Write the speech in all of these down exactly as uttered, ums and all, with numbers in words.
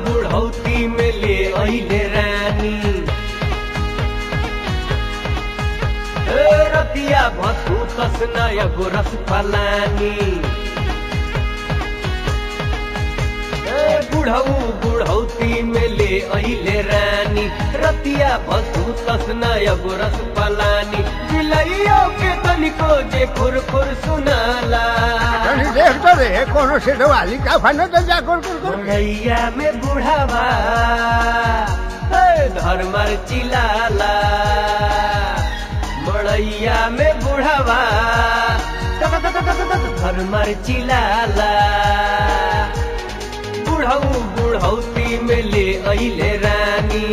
बुढ़ौती में ले अइले रानी रतिया भसु तसना एगो रस पलानी बुढ़ऊ बुढ़ौती में ले अइले रानी रतिया भसु तसना एगो रस पलानी बिलैयो के तनिको जे खुर खुर सुनाला देख तो रे कोनो से वाली का फनो तो जा खुर खुर खुर गैया में बुढ़ावा धर्मर चिलाला मड़ैया में बुढ़ावा धर्मर चिलाला बुढ़ऊ बुढ़ौती में ले अइले रानी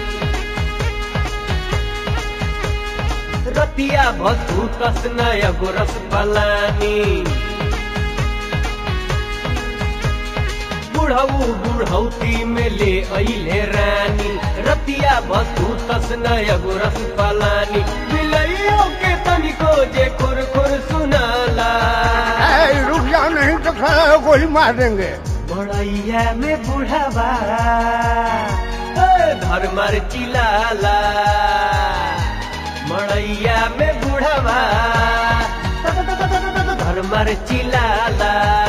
रतिया भसु तसना एगो रस पलानी बुढ़ऊ बुढ़ौती में ले अइले रानी रतिया भसु तसना एगो रस पलानी बिलैयो के तनिको जे खुर खुर सुनाला रुक जाओ नहीं तो खड़ा गोली मार देंगे मड़ैया में बुढ़ावा धर्मर चिलाला मड़ैया में बुढ़ावा धर्मर चिलाला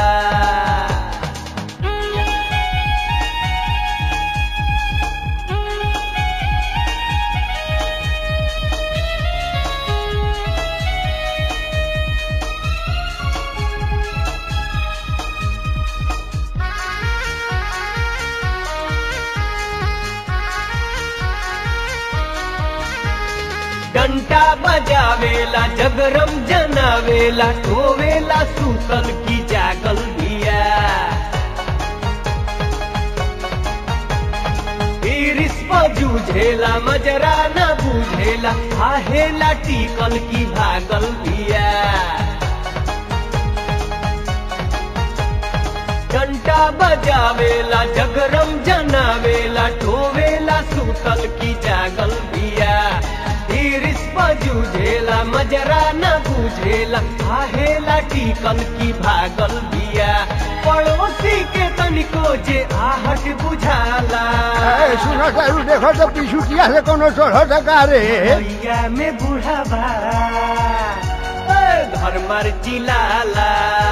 घंटा बजावेला जगरम जनावेला टोवेला सूतल की जागल बिया जूझेला मजरा न बूझेला आहेला टिकल की भागल बिया घंटा बजावेला जगरम जनावेला टोवेला सूतल की जागल बिया जूझेला मजरा न बूझेला आहेला टिकल की भागल बिया पड़ोसी के तनिको जे आहट बुझाला सुनो सारू देखो तो पिछुटिया से कोनो चढ़ो टका रे भैया में बुढ़ावा धर्मर चिलाला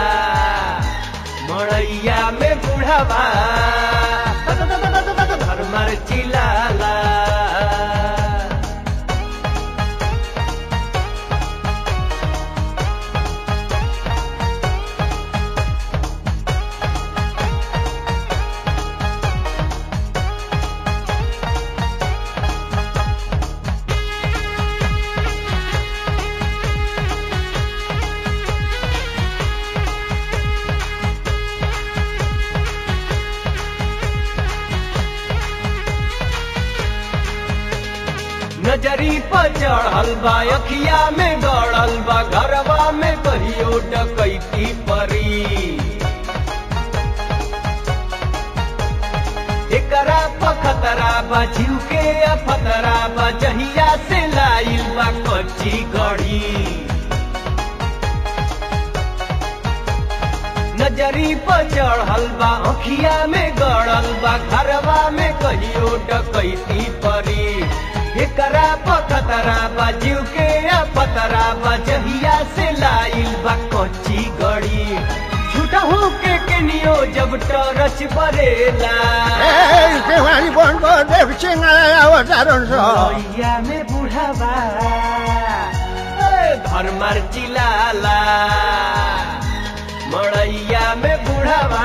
मड़ैया में बुढ़ावा धर्मर चिलाला नजरी पर चढ़ल बा अखिया में गड़ल बा घरवा में कहियो डकैती परी एकरा पखतरा बा जीव के अफतरा बा जहिया से लाइल बा कच्ची गढ़ी नजरी पर चढ़ल बा अखिया में गड़ल बा घरवा में कहियो डकैती परी एकरा पखतरा बा जीव के पतरा बा जहिया से लाइल बा कच्ची गड़ी झूठा हो के केनियो जब टरच बरेला केवारी बन को देख चिंगाया अवतारण सो भैया में बुढ़ावा धर्मर चिलाला मड़ैया में बुढ़ावा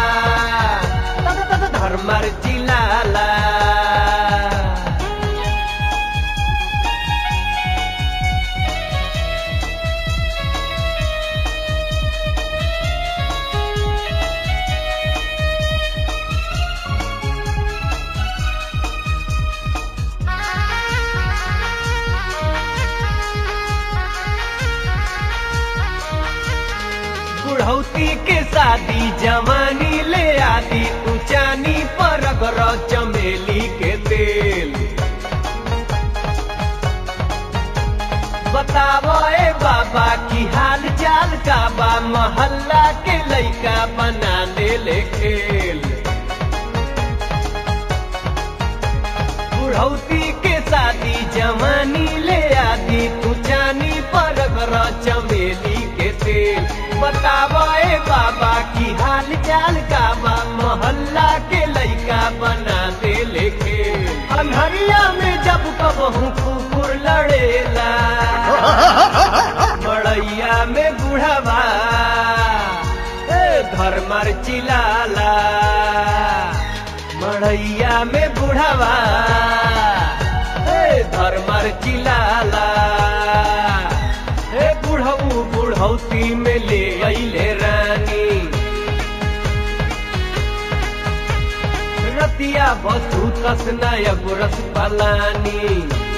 धर्मर चिलाला बुढ़ौती के शादी जवानी ले आदि ऊंचानी पर अगर चमेली के तेल बतावो ए बाबा की हाल चाल का बा मोहल्ला के लइका बना दे ले खेल बुढ़ौती के शादी जवानी ले आदि तू जानी पर घर चमेली के तेल बतावे बाबा की हाल चाल का बा मोहल्ला के लइका बना दे लेके अन्हरिया में जब कबहू कुकुर लड़ेला मड़ैया में बुढ़ावा धर्मर चिलाला मड़ैया में बुढ़ावा धर्मर चिलाला बुढ़ऊ बुढ़ौती में ले अइले रानी रतिया बसु तसनाय गुरस पलानी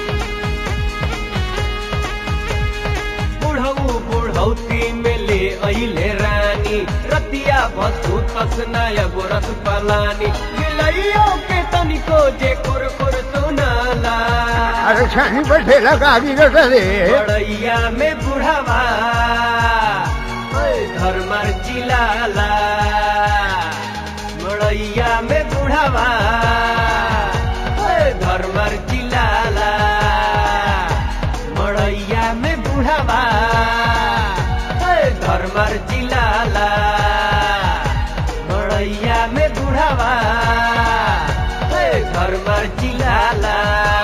बुढ़ऊ बुढ़ौती में ले अइले रानी रतिया बसु तसनाय गुरस पलानी मिलइयो के तनिको जे कुर कुर सुनाला अरे छानी पर ठेला गाड़ी रखा रे मड़ैया में बुढ़ावा धर्मर चिलाला मड़ैया में बुढ़ावा धर्मर चिलाला मड़ैया में बुढ़ावा धर्मर चिलाला मड़ैया में बुढ़ावा धर्मर चिलाला।